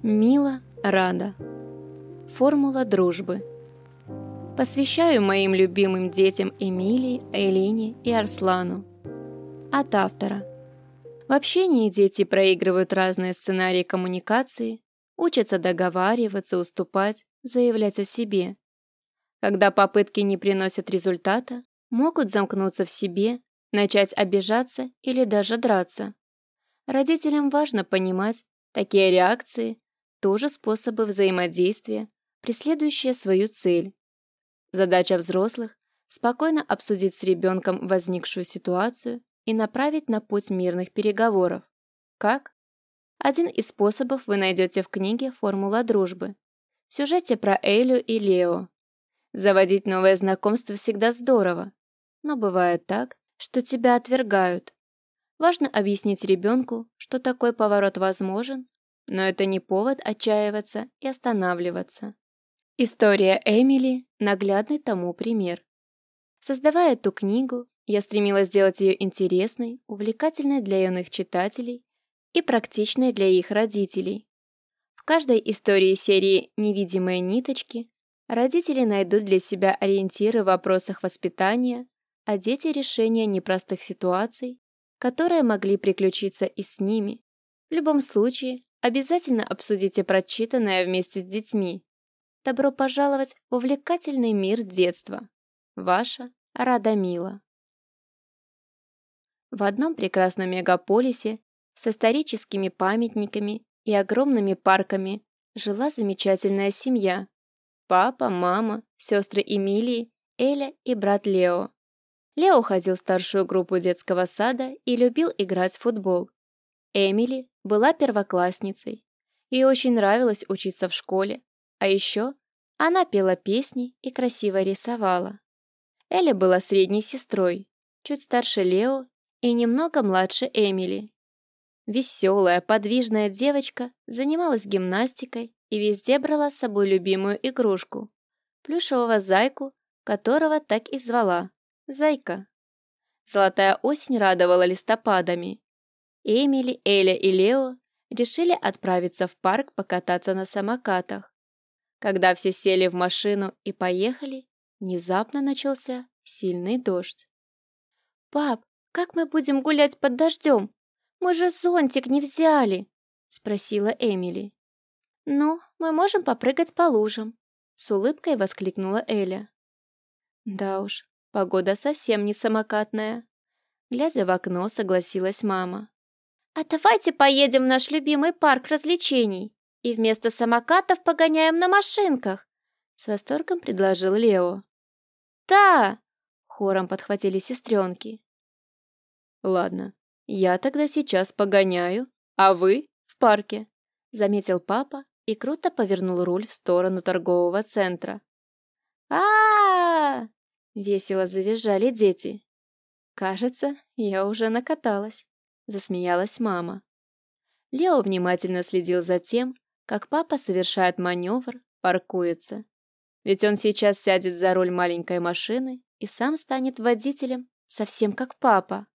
Мила Рада. Формула дружбы. Посвящаю моим любимым детям Эмилии, Элине и Арслану. От автора. В общении дети проигрывают разные сценарии коммуникации, учатся договариваться, уступать, заявлять о себе. Когда попытки не приносят результата, могут замкнуться в себе, начать обижаться или даже драться. Родителям важно понимать, такие реакции – тоже способы взаимодействия, преследующие свою цель. Задача взрослых – спокойно обсудить с ребенком возникшую ситуацию и направить на путь мирных переговоров. Как? Один из способов вы найдете в книге «Формула дружбы», в сюжете про Элю и Лео. Заводить новое знакомство всегда здорово, но бывает так, что тебя отвергают. Важно объяснить ребенку, что такой поворот возможен, но это не повод отчаиваться и останавливаться. История Эмили – наглядный тому пример. Создавая эту книгу, я стремилась сделать ее интересной, увлекательной для юных читателей и практичной для их родителей. В каждой истории серии «Невидимые ниточки» родители найдут для себя ориентиры в вопросах воспитания, а дети – решения непростых ситуаций, которые могли приключиться и с ними. В любом случае, обязательно обсудите прочитанное вместе с детьми. Добро пожаловать в увлекательный мир детства. Ваша Рада Мила. В одном прекрасном мегаполисе с историческими памятниками и огромными парками жила замечательная семья. Папа, мама, сестры Эмилии, Эля и брат Лео. Лео ходил в старшую группу детского сада и любил играть в футбол. Эмили была первоклассницей. Ей очень нравилось учиться в школе, а еще она пела песни и красиво рисовала. Эля была средней сестрой, чуть старше Лео и немного младше Эмили. Веселая, подвижная девочка занималась гимнастикой и везде брала с собой любимую игрушку – плюшевого зайку, которого так и звала – Зайка. Золотая осень радовала листопадами. Эмили, Эля и Лео решили отправиться в парк покататься на самокатах. Когда все сели в машину и поехали, внезапно начался сильный дождь. «Пап, как мы будем гулять под дождем? Мы же зонтик не взяли!» — спросила Эмили. «Ну, мы можем попрыгать по лужам», — с улыбкой воскликнула Эля. «Да уж, погода совсем не самокатная», — глядя в окно, согласилась мама. «А давайте поедем в наш любимый парк развлечений и вместо самокатов погоняем на машинках», — с восторгом предложил Лео. «Да!» — хором подхватили сестренки. «Ладно, я тогда сейчас погоняю, а вы в парке», — заметил папа и круто повернул руль в сторону торгового центра. а весело завизжали дети. «Кажется, я уже накаталась», — засмеялась мама. Лео внимательно следил за тем, как папа совершает маневр, паркуется. Ведь он сейчас сядет за руль маленькой машины и сам станет водителем, совсем как папа.